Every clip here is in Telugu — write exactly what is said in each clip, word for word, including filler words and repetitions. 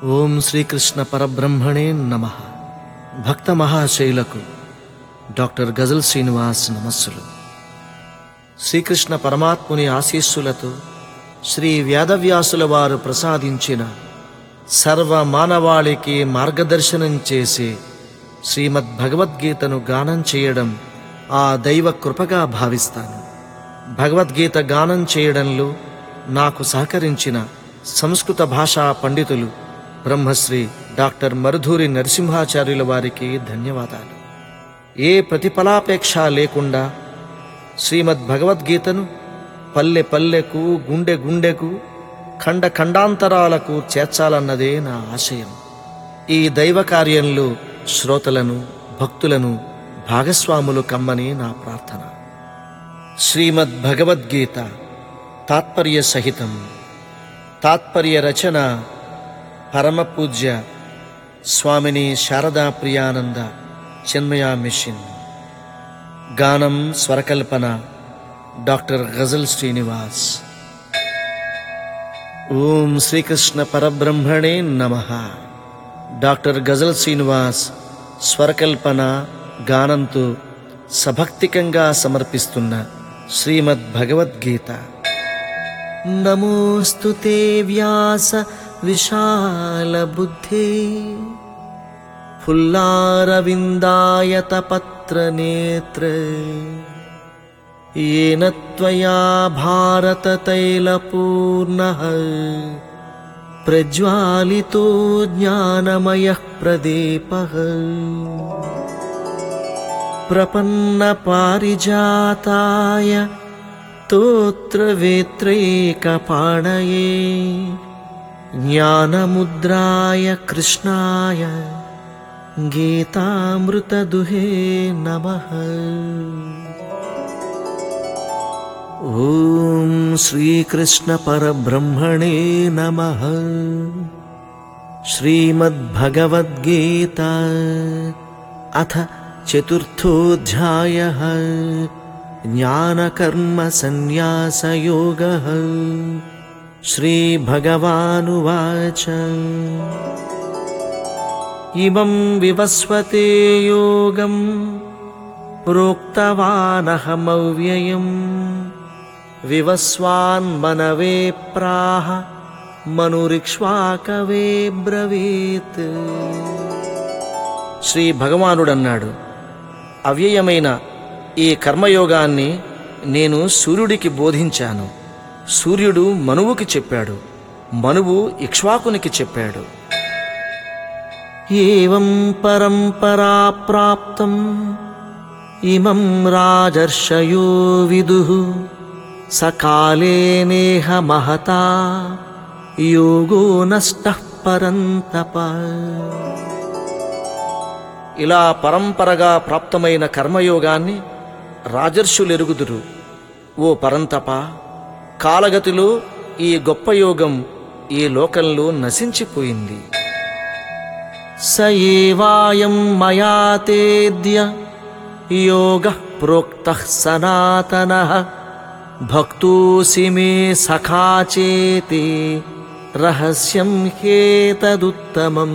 ఓం శ్రీకృష్ణ పరబ్రహ్మణే నమః. భక్త మహాశైలకు డాక్టర్ గజల్ శ్రీనివాస్ నమస్సులు. శ్రీకృష్ణ పరమాత్ముని ఆశీస్సులతో శ్రీ వేదవ్యాసుల వారు ప్రసాదించిన సర్వ మానవాళికి మార్గదర్శనం చేసే శ్రీమద్ భగవద్గీతను గానం చేయడం ఆ దైవ కృపగా భావిస్తాను. భగవద్గీత గానం చేయడంలో నాకు సహకరించిన సంస్కృత భాషా పండితులు బ్రహ్మశ్రీ డాక్టర్ మరుధూరి నరసింహాచార్యుల వారికి ధన్యవాదాలు. ఏ ప్రతిఫలాపేక్ష లేకుండా శ్రీమద్ భగవద్గీతను పల్లె పల్లెకు, గుండె గుండెకు, ఖండ ఖండాంతరాలకు చేర్చాలన్నదే నా ఆశయం. ఈ దైవ కార్యంలో శ్రోతలను, భక్తులను భాగస్వాములు కమ్మని నా ప్రార్థన. శ్రీమద్ భగవద్గీత తాత్పర్య సహితం. తాత్పర్య రచన పరమపూజ్య స్వామిని శారదా ప్రియానంద చిన్మయ మిషన్. గానం స్వరకల్పన డాక్టర్ గజల్ శ్రీనివాస్. ఓం శ్రీకృష్ణ పరబ్రహ్మణే నమః. డాక్టర్ గజల్ శ్రీనివాస్ స్వరకల్పన గానంతో సభక్తికంగా సమర్పిస్తున్న శ్రీమద్ భగవద్గీత. నమోస్తుతే వ్యాస విశాల బుద్ధే ఫుల్లారవిందాయత పత్ర నేత్ర येन त्वया भारत तैलपूर्णः प्रज्वालितो ज्ञानमयः प्रदीपः प्रपन्न पारिजाताय स्तोत्रवेत्रैकपाणये ज्ञानमुद्राय कृष्णाय गीतामृतदुहे नमः. ओम श्रीकृष्ण परब्रह्मणे नमः. श्रीमद्भगवद्गीता अथ चतुर्थोऽध्यायः. ज्ञानकर्म संन्यासयोगः. श्रीभगवानुवाच इमं विवस्वते योगं प्रोक्तवानहमव्ययम् विवस्वान्मनवे प्राह మనురిక్ష్వాకవే బ్రవీత్. శ్రీ భగవానుడన్నాడు, అవ్యయమైన ఈ కర్మయోగాన్ని నేను సూర్యుడికి బోధించాను. సూర్యుడు మనువుకి చెప్పాడు, మనువు ఇక్ష్వాకునికి చెప్పాడు. ఏవం పరంపరా ప్రాప్తం ఇమం రాజర్షయో విదుః సకాలే నేహ మహతా యోగో నష్టః పరంతప. ఇలా పరంపరగా ప్రాప్తమైన కర్మయోగాన్ని రాజర్షులెరుగుదురు. ఓ పరంతప, కాలగతిలో ఈ గొప్ప యోగం ఈ లోకంలో నశించిపోయింది. స ఏవాయం మయా తేద్య యోగః ప్రోక్తః సనాతనః భక్తోసి మే సఖా చేతే రహస్యం హేతదుత్తమం.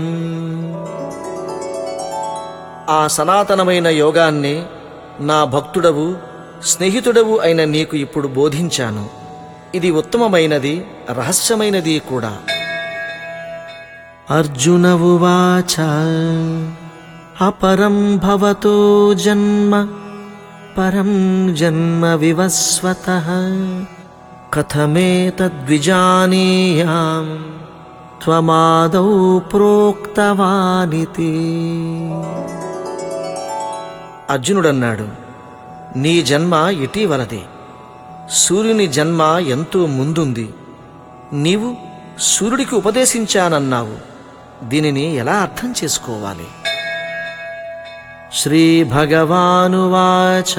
ఆ సనాతనమైన యోగాన్ని నా భక్తుడవు, స్నేహితుడవు అయిన నీకు ఇప్పుడు బోధించాను. ఇది ఉత్తమమైనది, రహస్యమైనది కూడా. అర్జున ఉవాచ అపరం భవతో జన్మ పరం జన్మ వివస్వతః కథమేతద్విజానీయాం త్వమాదౌ ప్రోక్తవానితి. అర్జునుడన్నాడు, నీ జన్మ ఇటీవలదే. సూర్యుని జన్మ ఎంతో ముందుంది. నీవు సూర్యుడికి ఉపదేశించానన్నావు. దీనిని ఎలా అర్థం చేసుకోవాలి? శ్రీ భగవానువాచ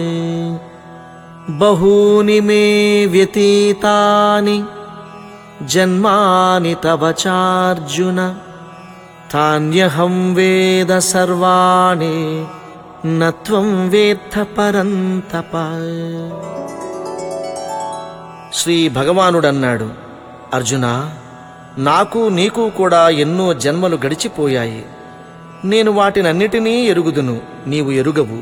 బహూని మే వ్యతీతాని జన్మాని తవ చార్జున తాన్యహం వేద సర్వాణి నత్వం వేత్త పరంతప. శ్రీ భగవానుడన్నాడు, అర్జునా, నాకు నీకు కూడా ఎన్నో జన్మలు గడిచిపోయాయి. నేను వాటినన్నిటినీ ఎరుగుదును, నీవు ఎరుగవు.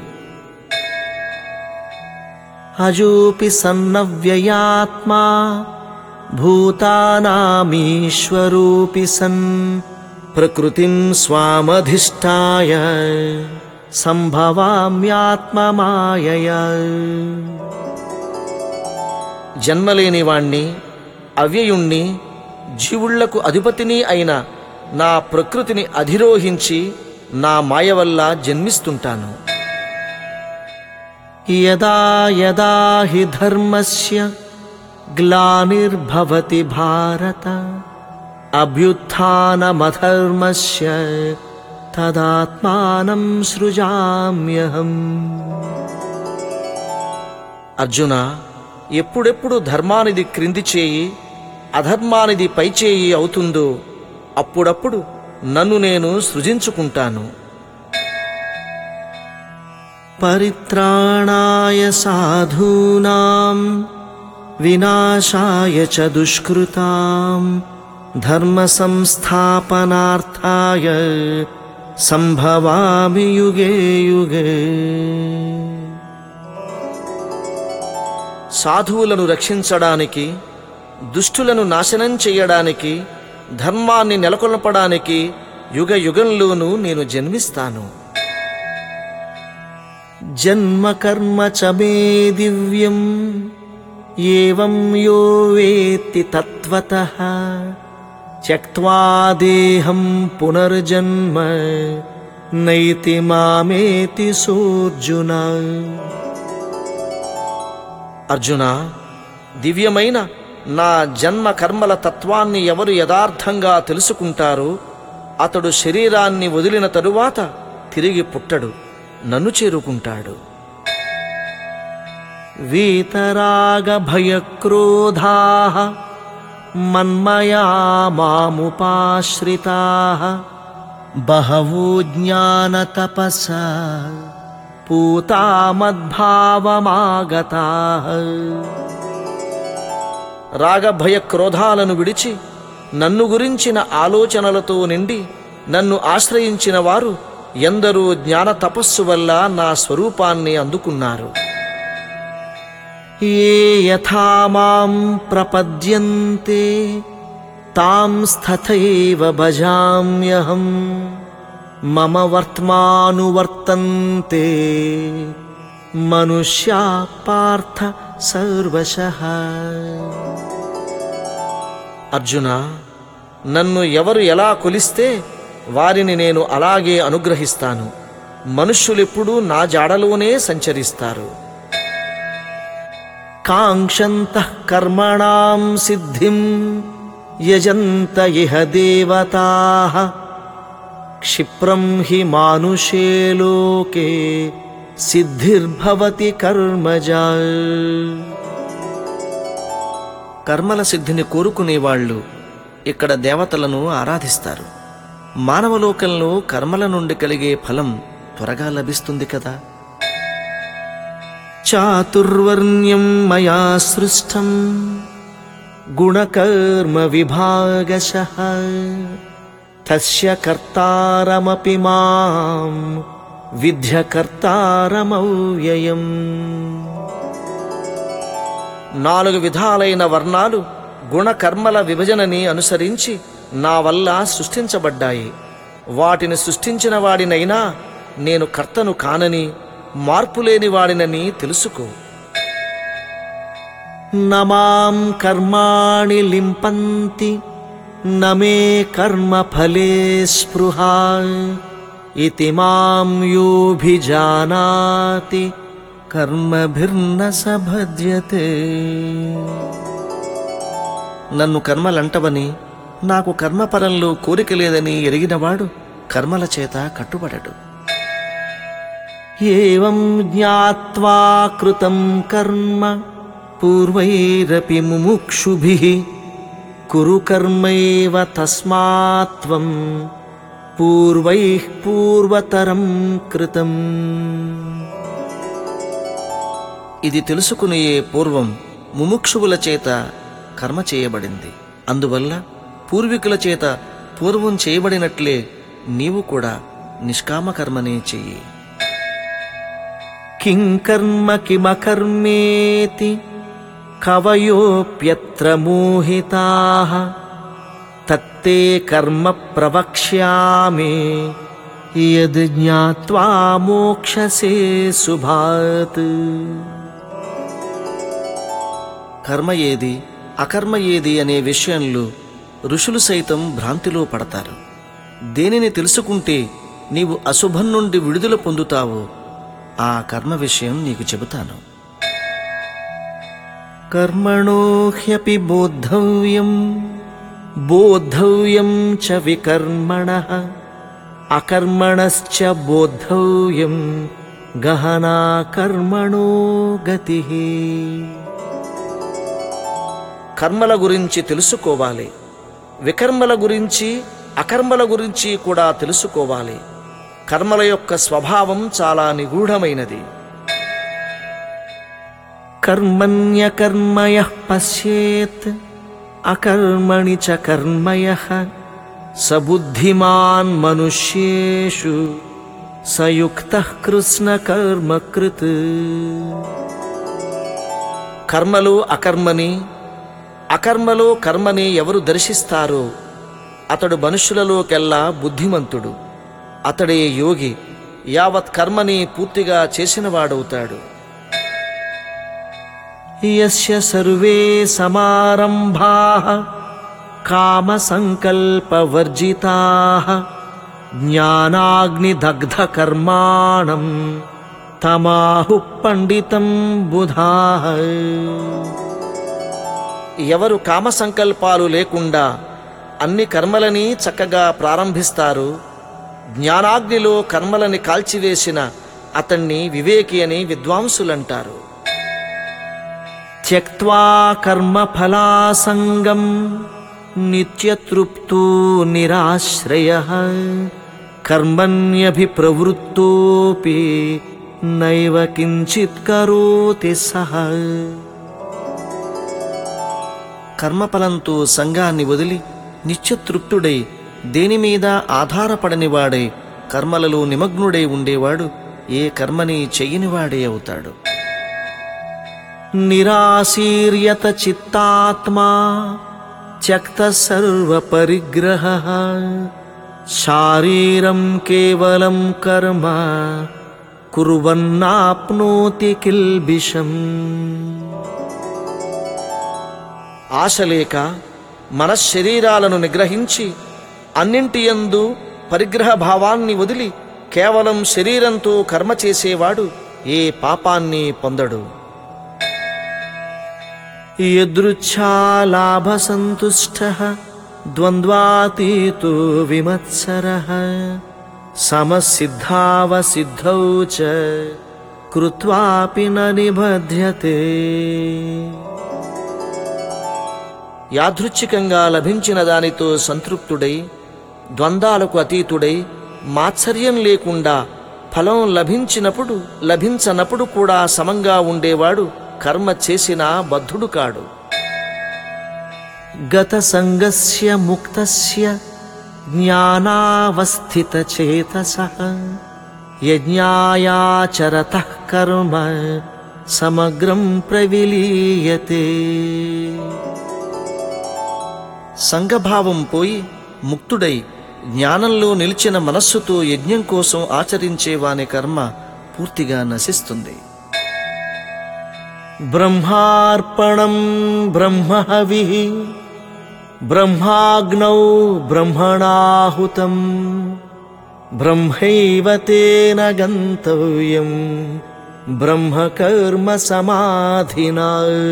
అజోపి సన్నవ్యయాత్మా భూతానామీశ్వరోపి సన్ ప్రకృతిం స్వామధిష్ఠాయ సంభవామ్యాత్మమాయయా. జన్మలేని వాణ్ణి, అవ్యయుణ్ణి, జీవుళ్లకు అధిపతిని అయిన నా ప్రకృతిని అధిరోహించి నా మాయ వల్ల జన్మిస్తుంటాను. యదా యదా హి ధర్మస్య గ్లానిర్భవతి భారత అభ్యుత్థానమధర్మస్య తదాత్మానం సృజామ్యహం. అర్జున, ఎప్పుడెప్పుడు ధర్మానిది క్రింది చేయి, అధర్మానిది పైచేయి అవుతుందో అప్పుడప్పుడు నన్ను నేను సృజించుకుంటాను. పరిత్రాణాయ సాధూనాం వినాశాయ చ దుష్కృతాం ధర్మ సంస్థాపనార్థాయ సంభవామి యుగే యుగే. సాధువులను రక్షించడానికి, దుష్టులను నాశనం చేయడానికి, ధర్మాన్ని నెలకొల్పడానికి యుగ యుగంలోనూ నేను జన్మిస్తాను. జన్మ కర్మ చ మే దివ్యం ఏవం యో వేత్తి తత్వతః త్యక్త్వా దేహం పునర్జన్మ నైతి మామేతి సోర్జున. అర్జున, దివ్యమైన నా జన్మ కర్మల తత్వాన్ని ఎవరు యథార్థంగా తెలుసుకుంటారో అతడు శరీరాన్ని వదిలిన తరువాత తిరిగి పుట్టడు, నన్ను చేరుకుంటాడు. వీతరాగ భయక్రోధాః మన్మయా మాముపాశ్రితాః బహవో జ్ఞానతపసా పూతా మద్భావమాగతాః. రాగభయ క్రోధాలను విడిచి నన్ను గురించిన ఆలోచనలతో నిండి నన్ను ఆశ్రయించిన వారు ఎందరో జ్ఞాన తపస్సు వల్ల నా స్వరూపాన్ని అందుకున్నారు. ఏ యథా మాం ప్రపద్యంతే తాం తథైవ భజామ్యహం మమ వర్త్మానువర్తంతే మనుష్యా పార్థ సర్వశః. అర్జున, నన్ను ఎవరు ఎలా కొలిస్తే వారిని నేను అలాగే అనుగ్రహిస్తాను. మనుష్యులెప్పుడూ నా జాడలోనే సంచరిస్తారు. కాంక్షంతః కర్మణాం సిద్ధిం యజంత ఇహ దేవతాః క్షిప్రం హి మానుషే లోకే సిద్ధిర్భవతి కర్మజా. కర్మల సిద్ధిని కోరుకునేవాళ్ళు ఇక్కడ దేవతలను ఆరాధిస్తారు. మానవలోకంలో కర్మల నుండి కలిగే ఫలం త్వరగా లభిస్తుంది కదా. చాతుర్వర్ణ్యం మయా సృష్టం గుణకర్మ విభాగశః తస్య కర్తారమపి మాం విద్య కర్తారమవ్యయం. నాలుగు విధాలైన వర్ణాలు గుణకర్మల విభజనని అనుసరించి నా వల్ల సృష్టించబడ్డాయి. వాటిని సృష్టించిన వాడినైనా నేను కర్తను కానని, మార్పులేని వాడినని తెలుసుకో. నమాం కర్మాణి లింపంతి నమే కర్మ ఫలే స్పృహా ఇతి మాం యోభిజానాతి కర్మభిర్న సభజ్యతే. నన్ను కర్మలంటవని, నాకు కర్మపరంలో కోరిక లేదని ఎరిగినవాడు కర్మల చేత కట్టుబడడు. ఏవం జ్ఞాత్వా కృతం కర్మ పూర్వైరపి ముముక్షుభిః కురు కర్మైవ తస్మాత్వం పూర్వైః పూర్వతరం కృతం. ఇది తెలుసుకునే పూర్వం ముముక్షువుల చేత కర్మ చేయబడింది. అందువల్ల పూర్వీకుల చేత పూర్వం చేయబడినట్లే నీవు కూడా నిష్కామ కర్మనే చెయ్యి. కిం కర్మ కిమకర్మేతి కవయోప్యత్ర మోహితాః తత్తే కర్మ ప్రవక్ష్యామి యద్ జ్ఞాత్వా మోక్షసే శుభాత్. కర్మ ఏది అకర్మ ఏది అనే విషయంలో ఋషులు సైతం భ్రాంతిలో పడతారు. దేనిని తెలుసుకుంటే నీవు అశుభం నుండి విడుదల పొందుతావో ఆ కర్మ విషయం నీకు చెబుతాను. కర్మణో హ్యపి బోద్ధవ్యం బోద్ధవ్యం చ వికర్మణః అకర్మణశ్చ బోద్ధవ్యం గహనా కర్మణో గతిః. కర్మల గురించి తెలుసుకోవాలి, వికర్మల గురించి అకర్మల గురించి కూడా తెలుసుకోవాలి. కర్మల యొక్క స్వభావం చాలా నిగూఢమైనది. కర్మణ్యకర్మయః పశ్యేత్ అకర్మణి చ కర్మయః స బుద్ధిమాన్ మనుష్యేషు సయుక్తః కృష్ణ కర్మకృత్. కర్మలు అకర్మని అకర్మలో కర్మని ఎవరు దర్శిస్తారో అతడు మనుష్యులలోకెల్లా బుద్ధిమంతుడు. అతడే యోగి, యావత్ కర్మని పూర్తిగా చేసినవాడవుతాడు. యస్య సర్వే సమారంభాః కామ సంకల్పవర్జితాః జ్ఞానాగ్నిదగ్ధ కర్మాణం తమాహు పండితం బుధాః. ఎవరు కామ సంకల్పాలు లేకుండా అన్ని కర్మలని చక్కగా ప్రారంభిస్తారు, జ్ఞానాగ్నిలో కర్మలని కాల్చివేసిన అతన్ని వివేకి అని విద్వాంసులంటారు. త్యక్త్వా కర్మఫలాసంగం నిత్యతృప్తో నిరాశ్రయః కర్మణ్యభిప్రవృత్తోపి నైవ కించిత్ కరోతి సః. కర్మఫలంతో సంఘాన్ని వదిలి నిత్యతృప్తుడై దేనిమీద ఆధారపడనివాడై కర్మలలో నిమగ్నుడై ఉండేవాడు ఏ కర్మని చెయ్యనివాడే అవుతాడు. నిరాశీర్యత చిత్తాత్మా త్యక్త సర్వ పరిగ్రహః శారీరం కేవలం కర్మ కుర్వన్నాప్నోతి కిల్బిషం. ఆశలేక మనశ్శరీరాలను నిగ్రహించి అన్నింటియందు పరిగ్రహ భావాన్ని వదిలి కేవలం శరీరంతో కర్మ చేసేవాడు ఏ పాపాన్ని పొందడు. యదృచ్ఛాలాభసంతుష్టః ద్వంద్వాతీతో విమత్సరః సమసిద్ధావసిద్ధౌ చ కృత్వాపి న నిబధ్యతే. యాదృచ్ఛికంగా లభించిన దానితో సంతృప్తుడై ద్వంద్వాలకు అతీతుడై మాత్సర్యం లేకుండా ఫలం లభించినప్పుడు లభించనప్పుడు కూడా సమంగా ఉండేవాడు కర్మ చేసినా బద్ధుడు కాడు. గత సంగస్య ముక్తస్య జ్ఞానావస్థిత చేతసః యజ్ఞాయాచరతః కర్మ సమగ్రం ప్రవిలీయతే. సంఘభావం పోయి ముక్తుడై జ్ఞానంలో నిలిచిన మనస్సుతో యజ్ఞం కోసం ఆచరించేవాని కర్మ పూర్తిగా నశిస్తుంది. బ్రహ్మార్పణం బ్రహ్మహవిః బ్రహ్మాగ్నౌ బ్రహ్మణాహుతం బ్రహ్మైవ తేన గంతవ్యం బ్రహ్మకర్మ సమాధినా.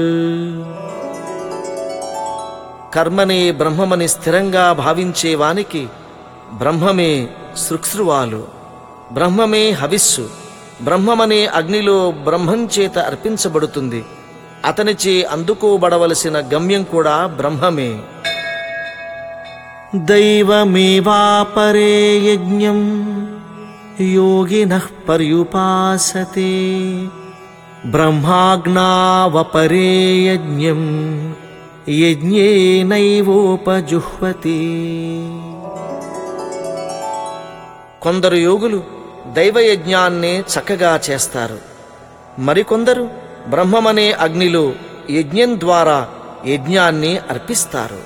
కర్మనే బ్రహ్మమని స్థిరంగా భావించేవానికి బ్రహ్మమే సృక్స్రువాలు, బ్రహ్మమే హవిస్సు, బ్రహ్మమనే అగ్నిలో బ్రహ్మం చేత అర్పించబడుతుంది. అతనిచే అందుకోబడవలసిన గమ్యం కూడా బ్రహ్మమే. దైవమేవాపరే యజ్ఞం యోగినః పర్యుపాసతే బ్రహ్మాగ్నావపరే యజ్ఞం యజ్ఞేనైవోపజుహ్వతి. కొందరు యోగులు దైవయజ్ఞాన్నే చక్కగా చేస్తారు. మరికొందరు బ్రహ్మమనే అగ్నిలో యజ్ఞం ద్వారా యజ్ఞాన్ని అర్పిస్తారు.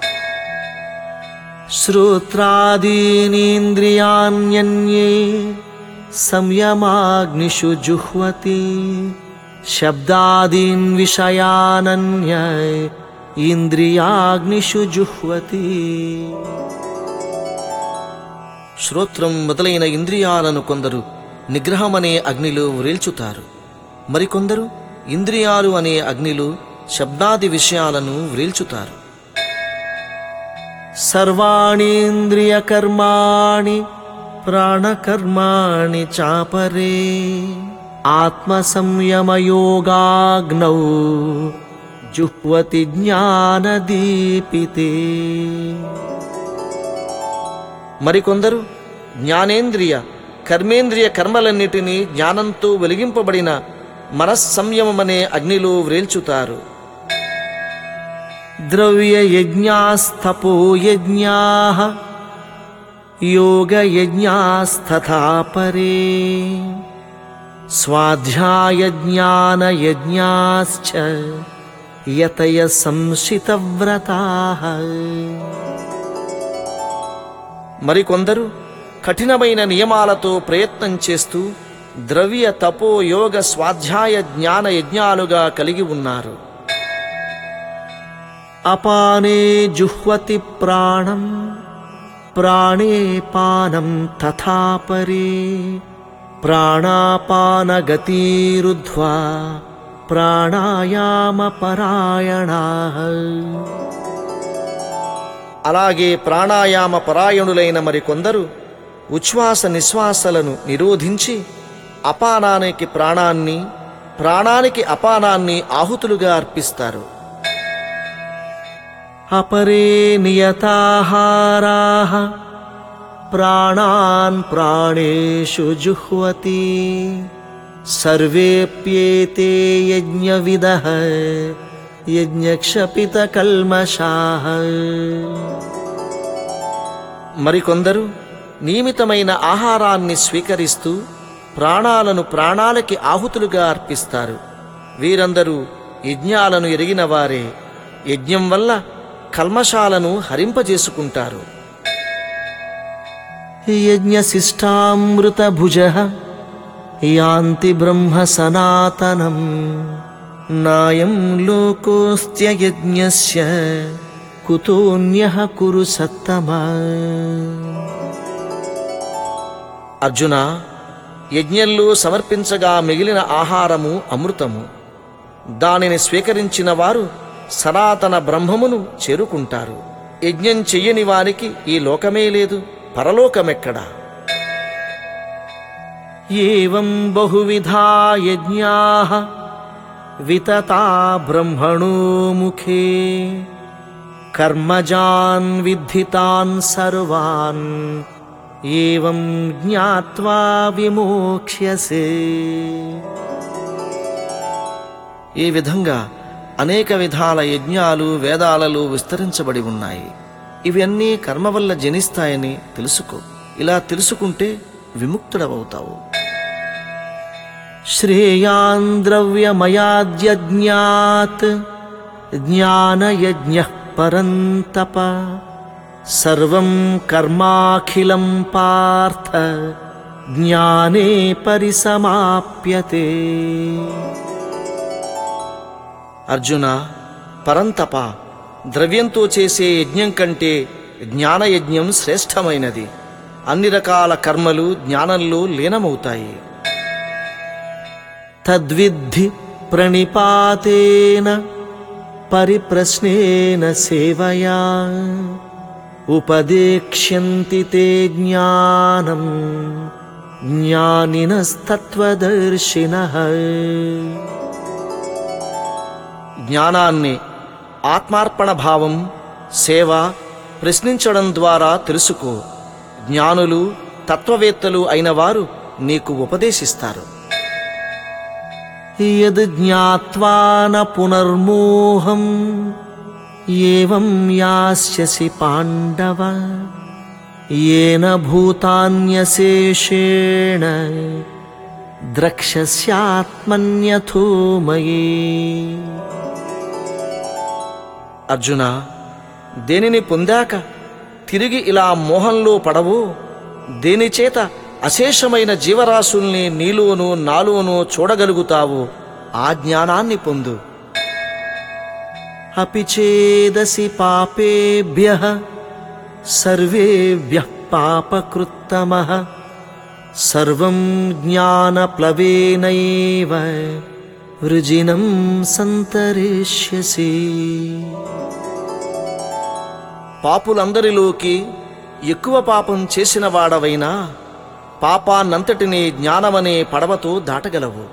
శ్రోత్రాదీనీంద్రియాణ్యన్యే సంయమాగ్నిషు జుహ్వతి. శబ్దాదీన్ విషయానన్య ఇంద్రియాగ్నిషు జుహ్వతి. శ్రోత్రం మొదలైన ఇంద్రియాలను కొందరు నిగ్రహమనే అగ్నిలో వ్రేల్చుతారు. మరికొందరు ఇంద్రియాలు అనే అగ్నిలో శబ్దాది విషయాలను వ్రేల్చుతారు. సర్వాణీంద్రియకర్మాణి ప్రాణకర్మాణి చాపరే ఆత్మసంయమయోగాగ్నౌ జుహ్వతి జ్ఞానదీపితే. మరికొందరు జ్ఞానేంద్రియ కర్మేంద్రియ కర్మలన్నిటినీ జ్ఞానంతో వెలిగింపబడిన మనస్సంయమమనే అగ్నిలో వ్రేల్చుతారు. ద్రవ్యయజ్ఞాస్తపోయజ్ఞాః యోగయజ్ఞాస్తథా పరే స్వాధ్యాయజ్ఞానయజ్ఞాశ్చ యతయ సంశితవ్రతాః. మరికొందరు కఠినమైన నియమాలతో ప్రయత్నం చేస్తూ ద్రవ్య తపో యోగ స్వాధ్యాయ జ్ఞాన యజ్ఞాలుగా కలిగి ఉన్నారు. అపానే జుహ్వతి ప్రాణం ప్రాణే పానం తథా పరే ప్రాణాపానగతిరుద్ధ్వా ప్రాణాయామపరాయణాః. అలాగే ప్రాణాయామ పరాయణులైన మరికొందరు ఉచ్ఛ్వాస నిశ్వాసలను నిరోధించి అపానానికి ప్రాణాన్ని ప్రాణానికి అపానాన్ని ఆహుతులుగా అర్పిస్తారు. అపరే నియతాహారాః ప్రాణాన్ ప్రాణేషు జుహ్వతి సర్వేప్యేతే యజ్ఞవిదః యజ్ఞక్షపితకల్మషాః. మరికొందరు నియమితమైన ఆహారాన్ని స్వీకరిస్తూ ప్రాణాలను ప్రాణాలకి ఆహుతులుగా అర్పిస్తారు. వీరందరూ యజ్ఞాలను ఎరిగిన వారే. యజ్ఞం వల్ల కల్మషాలను హరింపజేసుకుంటారు. యజ్ఞశిష్టామృతభుజః యాంతి బ్రహ్మ సనాతనం నాయం లోకోస్త్యయజ్ఞస్య కుతోన్యః కురు సత్తమా. అర్జున, యజ్ఞంలో సమర్పించగా మిగిలిన ఆహారము అమృతము. దానిని స్వీకరించిన వారు సనాతన బ్రహ్మమును చేరుకుంటారు. యజ్ఞం చెయ్యని వారికి ఈ లోకమే లేదు, పరలోకమెక్కడా. ఏవం బహువిధా యజ్ఞాః వితతా బ్రహ్మణో ముఖే కర్మజాన్ విద్ధితాన్ సర్వాన్ ఏవం జ్ఞాత్వా విమోక్ష్యసే. ఈ విధంగా అనేక విధాల యజ్ఞాలు వేదాలలో విస్తరించబడి ఉన్నాయి. ఇవన్నీ కర్మ వల్ల జనిస్తాయని తెలుసుకో. ఇలా తెలుసుకుంటే విముక్తుడవవుతావు. శ్రేయాన్ ద్రవ్యమయాద్యజ్ఞాత్ జ్ఞానయజ్ఞః పరంతప సర్వం కర్మాఖిలం పార్థ జ్ఞానే పరిసమాప్యతే. అర్జున, పరంతప, ద్రవ్యంతో చేసే యజ్ఞం కంటే జ్ఞానయజ్ఞం శ్రేష్టమైనది. అన్ని రకాల కర్మలు జ్ఞానంలో లీనమవుతాయి. తద్విద్ధి ప్రణిపాతేన పరిప్రశ్నేన సేవయా ఉపదేక్ష్యంతి తే జ్ఞానం జ్ఞానినస్తత్వదర్శినః. జ్ఞానాన్ని ఆత్మార్పణ భావం, సేవ, ప్రశ్నించడం ద్వారా తెలుసుకో. జ్ఞానులు తత్వవేత్తలు అయిన వారు నీకు ఉపదేశిస్తారు. యద్ జ్ఞాత్వా న పునర్మోహం ఏవం యాస్యసి పాండవ ఏన భూతాన్యశేషేణ ద్రక్ష్యస్యాత్మన్యథో మయీ. అర్జున, దేనిని పొందాక తిరిగి ఇలా మోహంలో పడవో, దేనిచేత అశేషమైన జీవరాశుల్ని నీలోనూ నాలోనూ చూడగలుగుతావో ఆ జ్ఞానాన్ని పొందు. అపి చేదసి పాపేభ్యః సర్వేభ్యః పాపకృత్తమః సర్వం జ్ఞానప్లవేనైవ వృజినం సంతరిష్యసి. పాపులందరిలోకి ఎక్కువ పాపం చేసిన వాడవైనా పాపాన్నంతటినీ జ్ఞానమనే పడవతో దాటగలవు.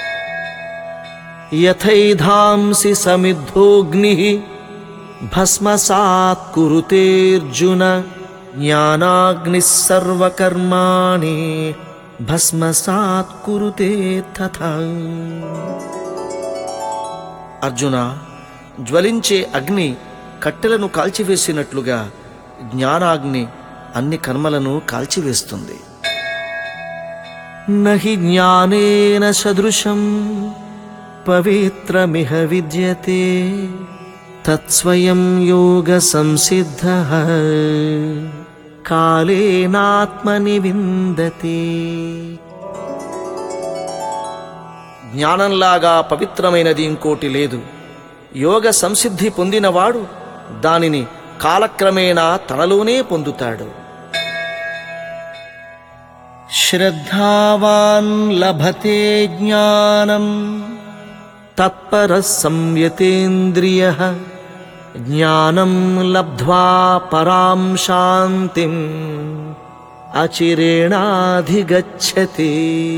యథైధాంసి సమిద్ధోగ్నిః భస్మసాత్ కురుతేర్జున జ్ఞానాగ్నిః సర్వకర్మాణి భస్మసాత్ కురుతే తథా. అర్జున, జ్వలించే అగ్ని కట్టెలను కాల్చివేసినట్లుగా జ్ఞానాగ్ని అన్ని కర్మలను కాల్చివేస్తుంది. నహి జ్ఞానేన సదృశం పవిత్రమిహ విద్యతే తత్స్వయం యోగ సంసిద్ధః కాలేనాత్మని విందతే. జ్ఞానంలాగా పవిత్రమైనది ఇంకోటి లేదు. యోగ సంసిద్ధి పొందినవాడు దానిని కాలక్రమేణా తనలోనే పొందుతాడు. శ్రద్ధావాన్ లభతే జ్ఞానం తత్పరః సంయతేంద్రియః జ్ఞానం లబ్ధ్వా పరాం శాంతిం అచిరేణాధిగచ్చతి.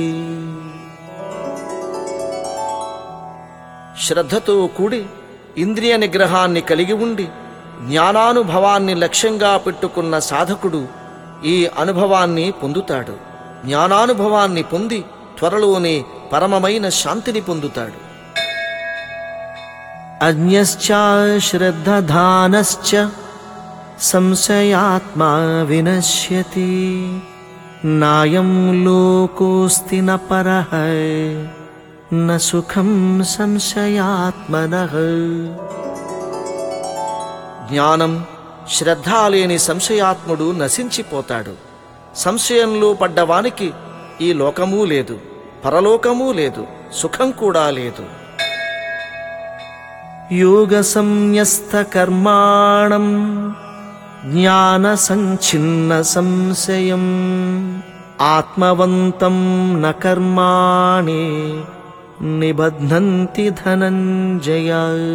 శ్రద్ధతో కూడి ఇంద్రియ నిగ్రహాన్ని కలిగి ఉండి జ్ఞానానుభవాన్ని లక్ష్యంగా పెట్టుకున్న సాధకుడు ఈ అనుభవాన్ని పొందుతాడు. జ్ఞానానుభవాన్ని పొంది త్వరలోనే పరమమైన శాంతిని పొందుతాడు. అజ్ఞశ్చ శ్రద్ధధానశ్చ సంశయాత్మా వినశ్యతి నాయం లోకోస్తి న పరః న సుఖం సంశయాత్మనః. జ్ఞానం, శ్రద్ధ లేని సంశయాత్ముడు నశించిపోతాడు. సంశయంలో పడ్డవానికి ఈ లోకమూ లేదు, పరలోకమూ లేదు, సుఖం కూడా లేదు. యోగ సంన్యస్త కర్మాణం జ్ఞాన సంఛిన్న సంశయం ఆత్మవంతం న కర్మాణి నిబధ్నంతి ధనంజయ.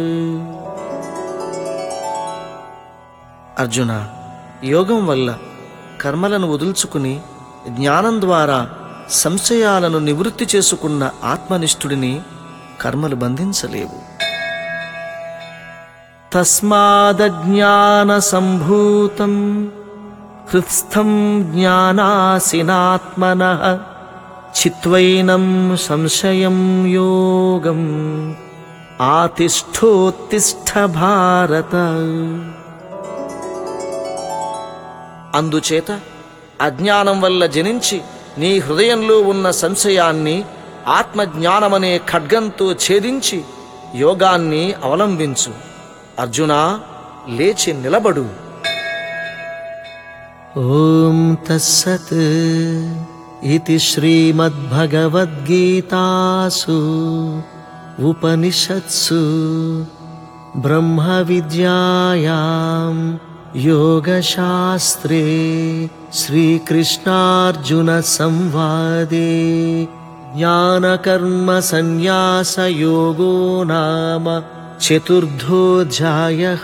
అర్జున, యోగం వల్ల కర్మలను వదుల్చుకుని జ్ఞానం ద్వారా సంశయాలను నివృత్తి చేసుకున్న ఆత్మనిష్ఠుడిని కర్మలు బంధించలేవు. తస్మాదజ్ఞాన సంభూతం హృత్స్థం జ్ఞానాసినాత్మనః చిత్వైనం సంశయం యోగం ఆతిష్ఠోత్తిష్ఠ భారత. అందుచేత అజ్ఞానం వల్ల జనించి నీ హృదయంలో ఉన్న సంశయాన్ని ఆత్మజ్ఞానమనే ఖడ్గంతో ఛేదించి యోగాన్ని అవలంబించు. అర్జునా, లేచి నిలబడు. ఓం తస్సత్ ఇతి శ్రీమద్భగవద్గీతాసు ఉపనిషత్సు బ్రహ్మ విద్యాయాం యోగశాస్త్రే శ్రీకృష్ణార్జున సంవాదే జ్ఞానకర్మ సన్యాస యోగో నామ చతుర్థోధ్యాయః.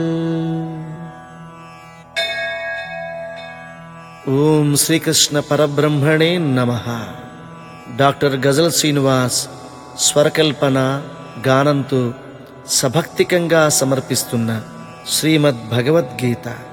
ఓం శ్రీకృష్ణ పరబ్రహ్మణే నమః. డాక్టర్ గజల్ శ్రీనివాస్ స్వరకల్పన గానంతో సభక్తికంగా సమర్పిస్తున్న శ్రీమద్ భగవద్గీత.